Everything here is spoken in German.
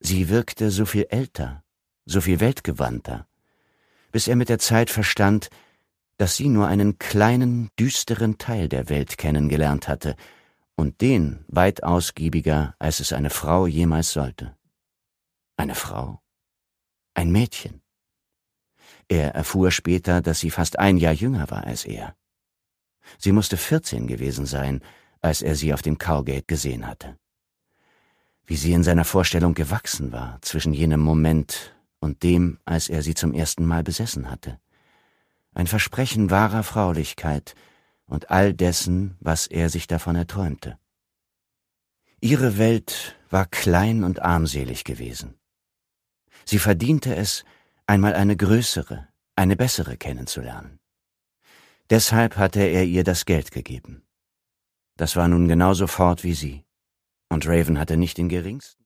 Sie wirkte so viel älter, so viel weltgewandter, bis er mit der Zeit verstand, dass sie nur einen kleinen, düsteren Teil der Welt kennengelernt hatte, und den weit ausgiebiger, als es eine Frau jemals sollte. Eine Frau? Ein Mädchen. Er erfuhr später, dass sie fast ein Jahr jünger war als er. Sie musste 14 gewesen sein, als er sie auf dem Cowgate gesehen hatte. Wie sie in seiner Vorstellung gewachsen war zwischen jenem Moment und dem, als er sie zum ersten Mal besessen hatte. Ein Versprechen wahrer Fraulichkeit und all dessen, was er sich davon erträumte. Ihre Welt war klein und armselig gewesen. Sie verdiente es, einmal eine größere, eine bessere kennenzulernen. Deshalb hatte er ihr das Geld gegeben. Das war nun genauso fort wie sie, und Raven hatte nicht den geringsten